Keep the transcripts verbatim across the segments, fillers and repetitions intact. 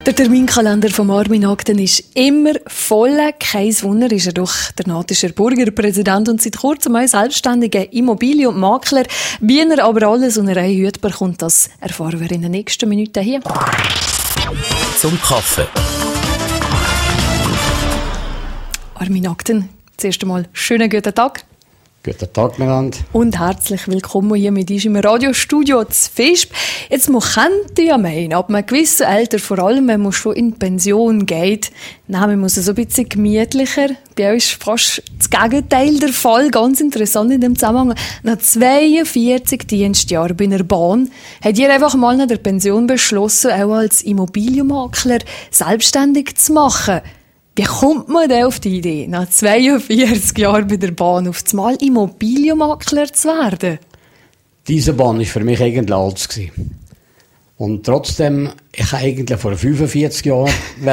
Der Terminkalender von Armin Agten ist immer voll. Kein Wunder, ist er doch der Natischer Burgerpräsident und seit kurzem auch selbstständiger Immobilien- und Makler. Wie er aber alles unter einen Hut bekommt, das erfahren wir in den nächsten Minuten hier. Zum Kaffee. Armin Agten, zuerst einmal schönen guten Tag. Guten Tag, miteinander. Und herzlich willkommen hier mit uns im Radiostudio zu Visp. Jetzt, man könnte ja meinen, ab einem gewissen Alter, vor allem wenn man schon in Pension geht, nein, muss es so ein bisschen gemütlicher. Bei euch ist fast das Gegenteil der Fall. Ganz interessant in dem Zusammenhang. Nach zweiundvierzig Dienstjahren bei einer Bahn hat ihr einfach mal nach der Pension beschlossen, auch als Immobilienmakler selbstständig zu machen. Wie kommt man denn auf die Idee, nach zweiundvierzig Jahren bei der Bahn auf einmal Immobilienmakler zu werden? Diese Bahn war für mich eigentlich alt gewesen. Und trotzdem, ich wollte eigentlich vor fünfundvierzig Jahren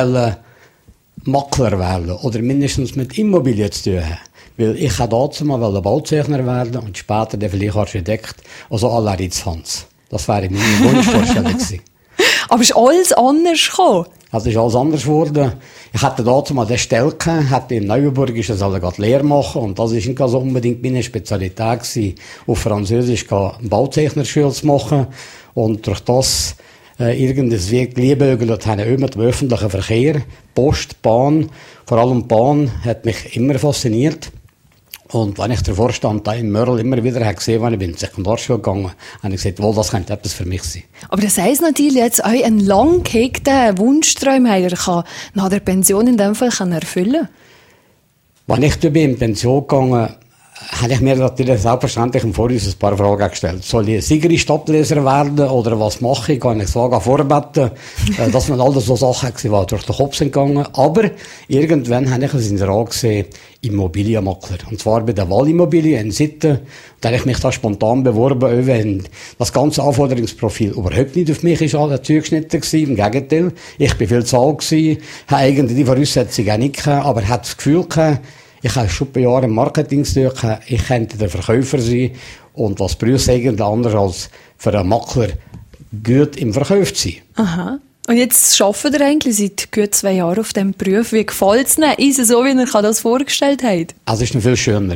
Makler werden oder mindestens mit Immobilien zu tun haben. Weil ich wollte dazu mal Bauzeichner werden und später dann vielleicht Architekt, also à la Ritzhans. Das wäre meine Wunschvorstellung gewesen. Aber ist alles anders gekommen? Also ist alles anders geworden. Ich hatte dazu mal den Stelle gehabt, hatte in Neuenburg ist es alle gerade Lehre machen und das ist nicht so unbedingt meine Spezialität gewesen, auf Französisch eine Bauzeichnerschule zu machen und durch das äh, irgendes Weg liebäugelt haben immer mit dem öffentlichen Verkehr, Post, Bahn, vor allem Bahn hat mich immer fasziniert. Und wenn ich den Vorstand da in Mörl immer wieder gesehen habe, wenn ich in die Sekundarschule gegangen, habe ich gesagt, wohl, das könnte etwas für mich sein. Aber das heisst natürlich jetzt auch einen lang gehegten Wunschträum, den er kann nach der Pension in dem Fall kann erfüllen kann. Wenn ich da bin in Pension gegangen, habe ich mir natürlich selbstverständlich im Voraus ein paar Fragen gestellt. Soll ich Sigri-Stadtleser werden oder was mache ich? Kann ich sagen, vorbeten? Das waren alles so Sachen, die durch den Kopf sind gegangen. Aber irgendwann habe ich es in der Rat gesehen, Immobilienmakler. Und zwar bei der Wallimmobilie in Sitten. Da habe ich mich da spontan beworben, wenn das ganze Anforderungsprofil überhaupt nicht auf mich ist zugeschnitten gewesen. Im Gegenteil. Ich bin viel zu alt gewesen, habe eigentlich die Voraussetzungen auch nicht gehabt, aber hatte das Gefühl gehabt, ich habe schon ein Jahr im Marketing zu tun, ich könnte der Verkäufer sein. Und was braucht es eigentlich anders als für einen Makler gut im Verkauf zu sein? Aha. Und jetzt arbeitet ihr eigentlich seit gut zwei Jahren auf diesem Beruf. Wie gefällt es Ihnen? Ist es so, wie ihr das vorgestellt hat? Es ist noch viel schöner.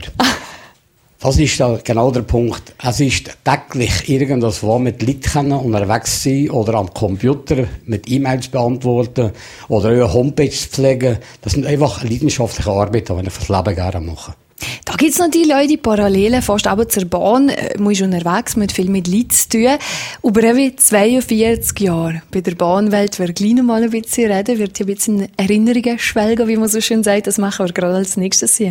Das ist da genau der Punkt. Es ist täglich irgendwas mit Leuten unterwegs sein oder am Computer mit E-Mails beantworten oder eine Homepage zu pflegen. Das sind einfach leidenschaftliche Arbeiten, die ich fürs Leben gerne mache. Da gibt es natürlich auch die Parallelen, fast auch zur Bahn. Man ist unterwegs, mit viel mit Leuten zu tun. Über eben zweiundvierzig Jahre bei der Bahnwelt, wer gleich noch mal ein bisschen reden, wird hier ein bisschen in Erinnerungen schwelgen, wie man so schön sagt. Das machen wir gerade als nächstes hier.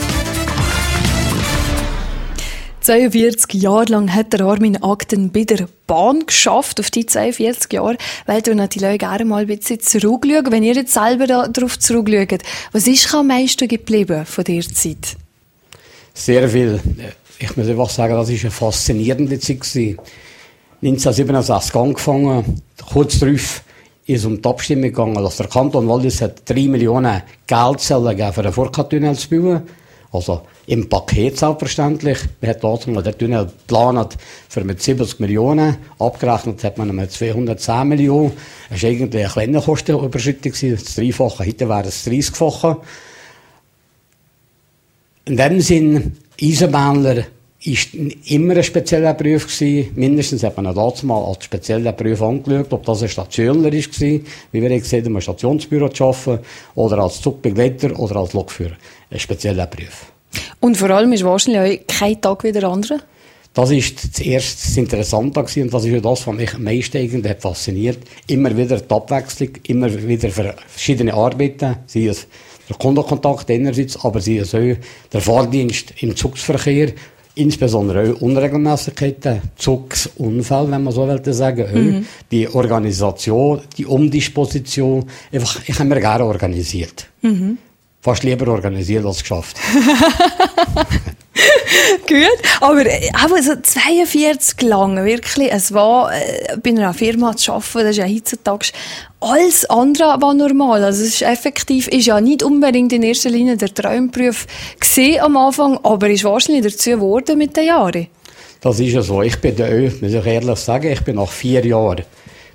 zweiundvierzig Jahre lang hat der Armin Agten bei der Bahn geschafft. Auf die zweiundvierzig Jahre wollt ihr natürlich auch gerne mal ein bisschen zurückschauen. Wenn ihr jetzt selber darauf zurückschaut, was ist am meisten geblieben von dieser Zeit? Sehr viel. Ich muss einfach sagen, das war eine faszinierende Zeit gewesen. neunzehnhundertsiebenundsechzig angefangen. Kurz darauf ist es um die Abstimmung gegangen, dass der Kanton Wallis hat drei Millionen Geldzellen gegeben für den Furka-Tunnel zu bauen. Also im Paket selbstverständlich. Man hat dort mal den Tunnel geplant für mit siebzig Millionen. Abgerechnet hat man mit zweihundertzehn Millionen. Das war eigentlich eine kleine Kostenüberschreitung. Das Dreifache, heute wäre es dreißigfache. In dem Sinn, Eisenbahner war immer ein spezieller Beruf gewesen. Mindestens hat man auch damals mal als spezieller Beruf angeschaut, ob das ein Stationler war, wie wir gesehen haben, im Stationsbüro zu arbeiten, oder als Zugbegleiter oder als Lokführer. Ein spezieller Beruf. Und vor allem ist wahrscheinlich auch kein Tag wie der andere? Das war das erste das Interessante gewesen, und das ist ja das, was mich am meisten irgendwie fasziniert. Immer wieder die Abwechslung, immer wieder verschiedene Arbeiten, sei es der Kundenkontakt einerseits, aber sei es auch der Fahrdienst im Zugsverkehr, insbesondere auch Unregelmäßigkeiten, Zugsunfälle, wenn man so will sagen, mhm. Die Organisation, die Umdisposition, einfach, ich habe mir gerne organisiert. Mhm. Fast lieber organisiert als geschafft. Gut, aber auch so zweiundvierzig lang, wirklich, es war, äh, bei einer Firma zu arbeiten, das ist ja heutzutage alles andere was normal. Also es ist effektiv, ist ja nicht unbedingt in erster Linie der Traumberuf gesehen am Anfang, aber ist wahrscheinlich dazu geworden mit den Jahren. Das ist ja so. Ich bin da, muss ich ehrlich sagen, ich bin nach vier Jahren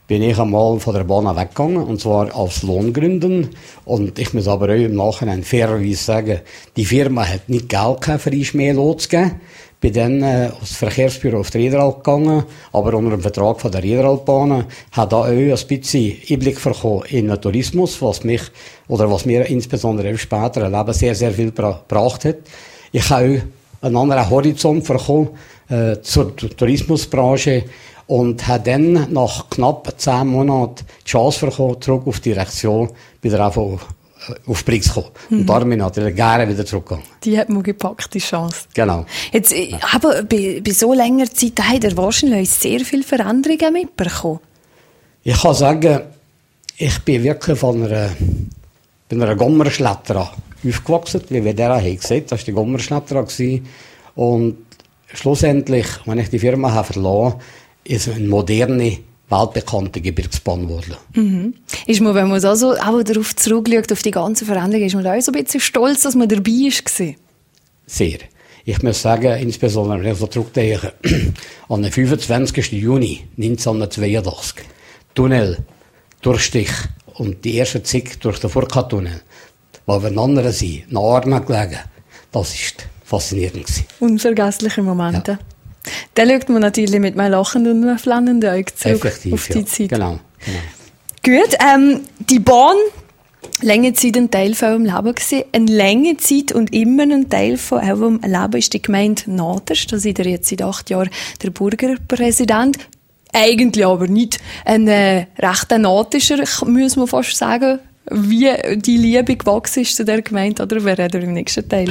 bin ich einmal von der Bahn weggegangen, und zwar aus Lohngründen. Und ich muss aber auch im Nachhinein fairerweise sagen, die Firma hat nicht Geld gehabt, für uns mehr Lohn zu geben. Bin dann äh, aus dem Verkehrsbüro auf die Riederalp gegangen, aber unter dem Vertrag von der Riederalpbahnen, habe da auch ein bisschen Einblick bekommen in den Tourismus, was mich, oder was mir insbesondere im späteren Leben sehr, sehr viel gebracht hat. Ich habe auch einen anderen Horizont bekommen, äh, zur Tourismusbranche, und habe dann nach knapp zehn Monaten die Chance bekommen, zurück auf die Direktion bei der A V auf Brix kommen. Mhm. Und darum bin ich natürlich gerne wieder zurückgegangen. Die hat man gepackt, die Chance. Genau. Jetzt, ja. Aber bei, bei so langer Zeit hat er wahrscheinlich sehr viele Veränderungen mitbekommen. Ich kann sagen, ich bin wirklich von einer, bei einer Gommerschletter aufgewachsen, wie wir der haben gesagt, das war die Gommerschletter. Und schlussendlich, wenn ich die Firma habe verlassen, ist eine moderne, weltbekannte Gebirgsbahn geworden. Mhm. Ist man, wenn man so also auch darauf zurückschaut, auf die ganze Veränderung, ist man da auch so ein bisschen stolz, dass man dabei war? Sehr. Ich muss sagen, insbesondere wenn ich so zurückdenke, an den fünfundzwanzigsten Juni neunzehnhundertzweiundachtzig, Tunnel, Durchstich und die erste Zig durch den Furka-Tunnel, wo wir einander sind, nach Armen gelegen, das war faszinierend. Unvergessliche Momente. Ja. Dann schaut man natürlich mit einem lachenden und einem flannenden Auge zurück Effektiv, auf die ja. Zeit. Genau, genau. Gut, ähm, die Bahn, lange Zeit ein Teil von eurem Leben gewesen. Eine lange Zeit und immer ein Teil von eurem Leben ist die Gemeinde Naders. Da seid ihr jetzt seit acht Jahren der Burgerpräsident. Eigentlich aber nicht ein äh, rechter Nadischer, muss man fast sagen. Wie die Liebe gewachsen ist zu der Gemeinde, oder wir reden im nächsten Teil.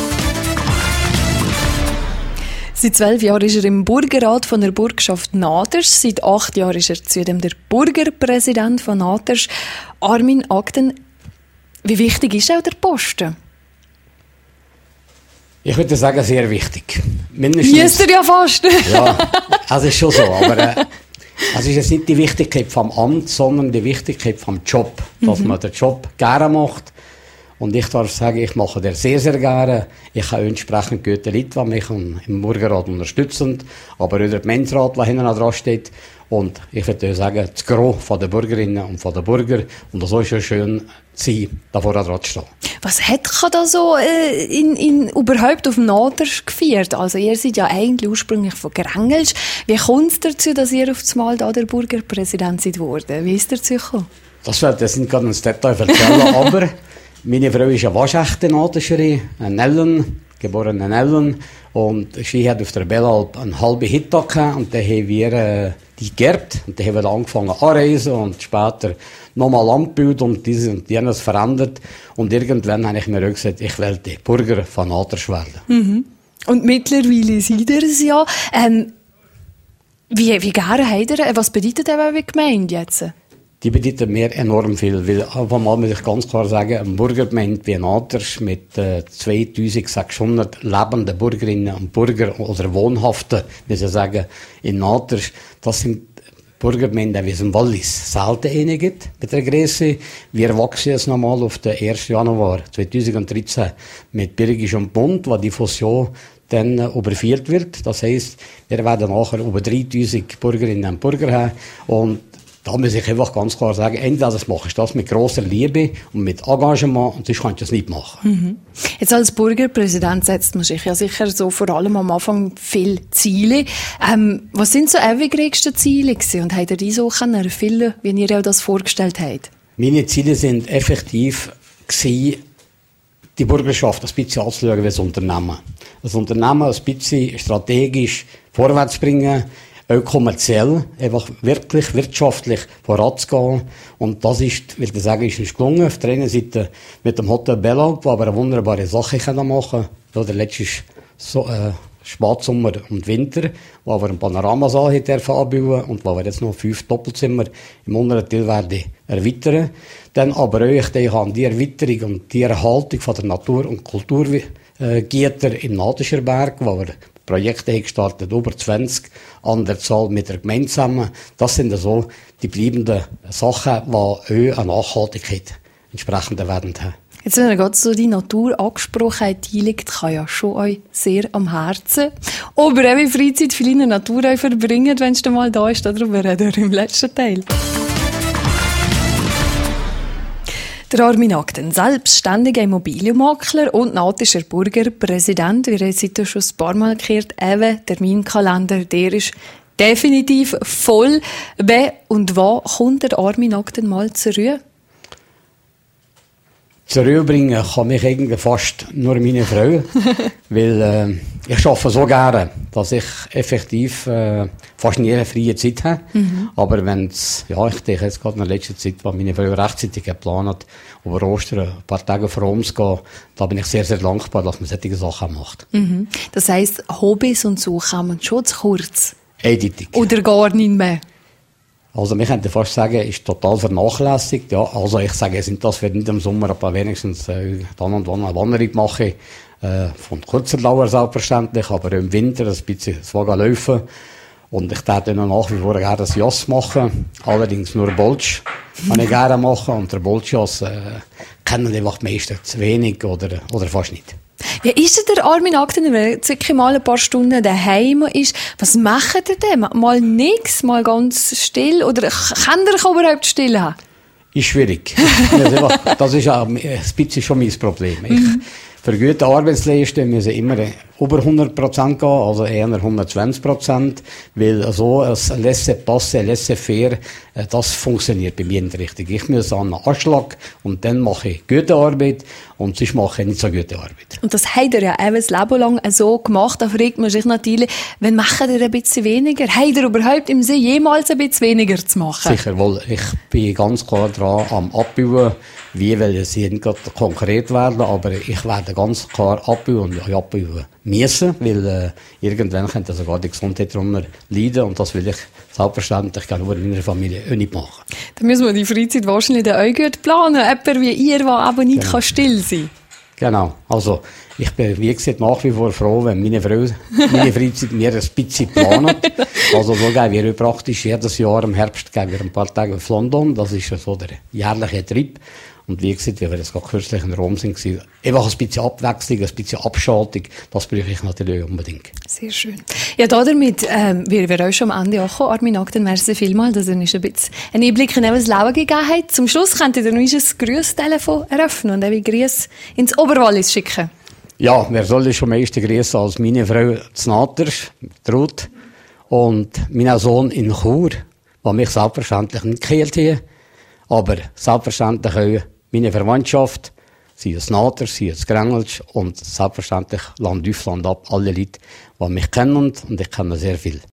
Seit zwölf Jahren ist er im Burgerrat von der Burgschaft Naders. Seit acht Jahren ist er zudem der Burgerpräsident von Naders. Armin Agden, wie wichtig ist auch der Posten? Ich würde sagen, sehr wichtig. Müsst ihr ja fast. Ja, das ist schon so. Aber äh, es ist jetzt nicht die Wichtigkeit vom Amt, sondern die Wichtigkeit vom Job. Dass mhm. man den Job gerne macht. Und ich darf sagen, ich mache den sehr, sehr gerne. Ich habe entsprechend gute Leute, die mich im Burgerrat unterstützen, aber auch der Gemeinderat, der hinten dran steht. Und ich würde sagen, das Gros von den Bürgerinnen und von den Bürgern. Und das soll schon schön sein, da vorne dran zu stehen. Was hat da so äh, in, in, überhaupt auf Naders geführt? Also ihr seid ja eigentlich ursprünglich von Grengelsch. Wie kommt es dazu, dass ihr auf einmal da der Burgerpräsident seid worden? Wie ist dazu gekommen? Das wird jetzt nicht gerade ins Detail erzählen, aber meine Frau ist eine waschechte Naderscherin, eine Ellen, geborene Ellen. Und sie hat auf der Bellalp einen halben Hittag gehabt. Und dann haben wir äh, die geerbt. Und dann haben wir angefangen anreisen und später nochmal angebaut und dieses und jenes verändert. Und irgendwann habe ich mir auch gesagt, ich will die Burger von Naders werden. Mhm. Und mittlerweile seid ihr es ja. Ähm, wie, wie gerne habt ihr, was bedeutet das die Gemeinde jetzt? Die bedeutet mir enorm viel, weil einfach mal muss ich ganz klar sagen, ein Burgergemeinde wie Naders mit äh, zweitausendsechshundert lebenden Bürgerinnen und Bürger oder Wohnhaften, muss ich sagen, in Naders, das sind Burgergemeinden wie es im Wallis selten eine gibt mit der Größe. Wir wachsen jetzt nochmal auf den ersten Januar zweitausenddreizehn mit Birgisch und Bund, wo die Fusion dann äh, überführt wird. Das heisst, wir werden nachher über dreitausend Bürgerinnen und Bürger haben. Und da muss ich einfach ganz klar sagen, entweder das mache ich das mit grosser Liebe und mit Engagement und sonst kann ich das nicht machen. Mhm. Jetzt als Burgerpräsident setzt man sich ja sicher so vor allem am Anfang viele Ziele. Ähm, was sind so eure wichtigsten Ziele gewesen? Und habt ihr die so erfüllen, wie ihr euch das vorgestellt habt? Meine Ziele sind effektiv gewesen, die Bürgerschaft ein bisschen anzuschauen wie ein Unternehmen. Das Unternehmen ein bisschen strategisch vorwärts zu bringen, auch kommerziell, einfach wirklich wirtschaftlich voranzugehen. Und das ist, will ich sagen, ist uns gelungen. Auf der einen Seite mit dem Hotel Bellalp, wo wir eine wunderbare Sache machen können. Ja, der letzte so, äh, Spätsommer und Winter, wo wir einen Panoramasaal anbauen und wo wir jetzt noch fünf Doppelzimmer im unteren Teil werden erweitern. Dann aber auch ich denke an die Erweiterung und die Erhaltung von der Natur- und Kulturgüter im Nadischer Berg, wo wir Projekte haben gestartet, über zwanzig, an der Zahl mit der Gemeinde zusammen. Das sind so die bleibenden Sachen, die auch eine Nachhaltigkeit entsprechend werden haben. Jetzt, wenn ihr gerade so die Natur angesprochen habt, die liegt, kann ja schon euch sehr am Herzen. Aber auch wie Freizeit viel in der Natur euch verbringen, wenn es dann mal da ist, darüber reden wir im letzten Teil. Der Armin Agden, selbstständiger Immobilienmakler und natischer Burgerpräsident, wie er jetzt heute schon ein paar Mal gehört, eben Terminkalender, der ist definitiv voll. Wer und wann kommt der Armin Agden mal zur Ruhe? Zur Ruhe bringen kann mich eigentlich fast nur meine Frau, weil äh, ich arbeite so gerne, dass ich effektiv äh, fast nie eine freie Zeit habe. Mhm. Aber wenn's, ja, ich denke jetzt gerade in der letzten Zeit, weil meine Frau rechtzeitig geplant hat, über Ostern ein paar Tage vor uns zu gehen, da bin ich sehr, sehr dankbar, dass man solche Sachen macht. Mhm. Das heisst, Hobbys und so kommen schon zu kurz? Eindeutig. Oder gar nicht mehr? Also, wir könnten fast sagen, ist total vernachlässigt. Ja, also, ich sage jetzt nicht, dass wir nicht im Sommer aber wenigstens äh, dann und wann eine Wanderung machen. Äh, von kurzer Dauer selbstverständlich, aber im Winter ein bisschen das Wagen laufen. Und ich würde dann nach wie vor gerne das Jass machen. Allerdings nur Bolsch kann ich gerne machen. Und der Bolschjass äh, kennen einfach die meisten zu wenig oder, oder fast nicht. Wie ist der Armin Agden, wenn er wirklich mal ein paar Stunden daheim ist? Was macht er denn? Mal nichts, mal ganz still? Oder kann er überhaupt still haben? Ist schwierig. Das ist auch ein bisschen schon mein Problem. Ich, für gute Arbeitsleistungen müssen immer über hundert Prozent gehen, also eher hundertzwanzig Prozent, weil so ein Laissez-passer, Laissez-faire, das funktioniert bei mir nicht richtig. Ich muss an einen Anschlag und dann mache ich gute Arbeit und sonst mache ich nicht so gute Arbeit. Und das hat er ja eben das Leben lang so gemacht. Da fragt man sich natürlich, wenn macht er ein bisschen weniger? Hat er überhaupt im Sinn, jemals ein bisschen weniger zu machen? Sicher, weil ich bin ganz klar dran am Abbauen. Wie will es hier nicht konkret werden, aber ich werde ganz klar abbauen und ich abbauen müssen, weil äh, irgendwann könnte sogar die Gesundheit darunter leiden und das will ich selbstverständlich nur in meiner Familie auch nicht machen. Dann müssen wir die Freizeit wahrscheinlich auch gut planen, jemand wie ihr, der aber nicht genau. still sein kann. Genau, also ich bin wie gesagt nach wie vor froh, wenn meine Frau meine Freizeit mir ein bisschen plant. Also so gehen wir praktisch jedes Jahr im Herbst gehen wir ein paar Tage auf London, das ist so der jährliche Trip. Und wie gesagt, wie wir jetzt gerade kürzlich in Rom sind, einfach ein bisschen Abwechslung, ein bisschen Abschaltung, das brauche ich natürlich unbedingt. Sehr schön. Ja, da damit, ähm, wir wir auch schon am Ende angekommen. Armin Agden, merci vielmals, dass ihr uns ein bisschen einen Einblick in das Leben gegeben habt. Zum Schluss könnt ihr noch ein Grüßtelefon eröffnen und ein Grüß ins Oberwallis schicken. Ja, wer soll schon meiste grüßen als meine Frau Znater, Ruth, und mein Sohn in Chur, der mich selbstverständlich nicht geheilt hat, aber selbstverständlich auch meine Verwandtschaft, sie ist Nater, sie ist Grengelsch und selbstverständlich Land auf, Land ab, alle Leute, die mich kennen und ich kenne sehr viel.